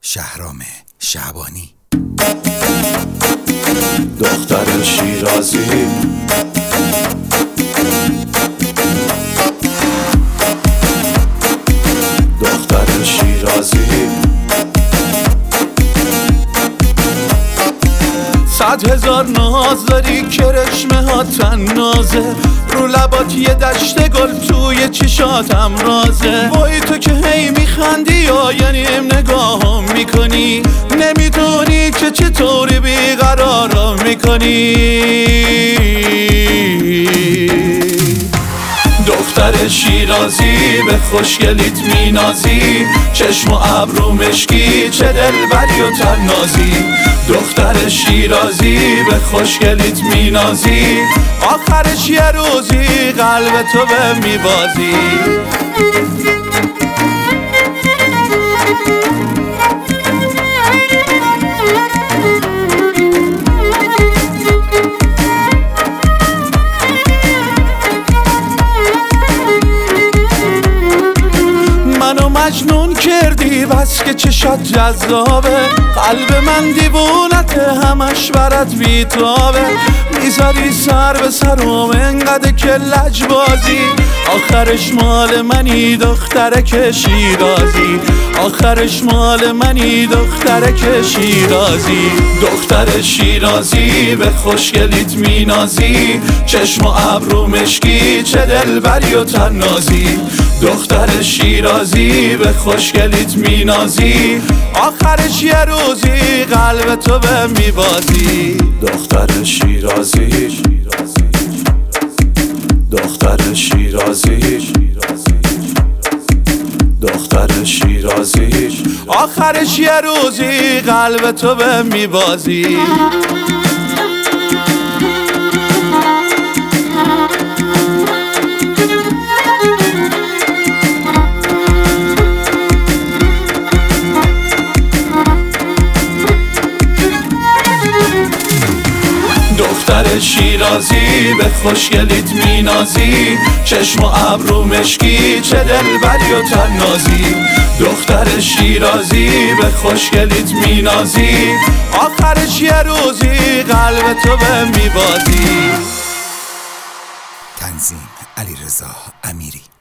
شهرام شعبانی. دختر شیرازی، دختر شیرازی، 100,000 ناز داری، کرشمه ها تنازه، رو لبات یه دشت گل، توی چشاتم رازه. وای تو که هی میخندی یا یعنی نگاهم میکنی، نمیدونی که چطوری بیقرارم میکنی. دختر شیرازی، به خوشگلیت مینازی، چشم و ابرو مشکی، چه دلبری و تنازی. دختر شیرازی، به خوشگلیت مینازی، آخرش یه روزی قلب تو به میبازی. مجنون کردی بس که چشات جذابه، قلب من دیوونته همش برات بیتابه. میذاری سر به سرم انقدر که لجبازی، آخرش مال منی دخترک شیرازی، آخرش مال منی دخترک شیرازی. دختر شیرازی، به خوشگلیت مینازی، چشم و ابرو مشکی، چه دلبری و تنازی. دختر شیرازی، به خوشگلیت مینازی، آخرش یه روزی قلب تو به میبازی. دختر شیرازی، دختر شیرازی، دختر شیرازی، آخرش یه روزی قلب تو به میبازی. دختر شیرازی، به خوشگلیت مینازی، چشم و ابرو مشکی، چه دلبری و تنازی. دختر شیرازی، به خوشگلیت مینازی، آخرش یه روزی قلب تو به میبازی. تنظیم علیرضا امیری.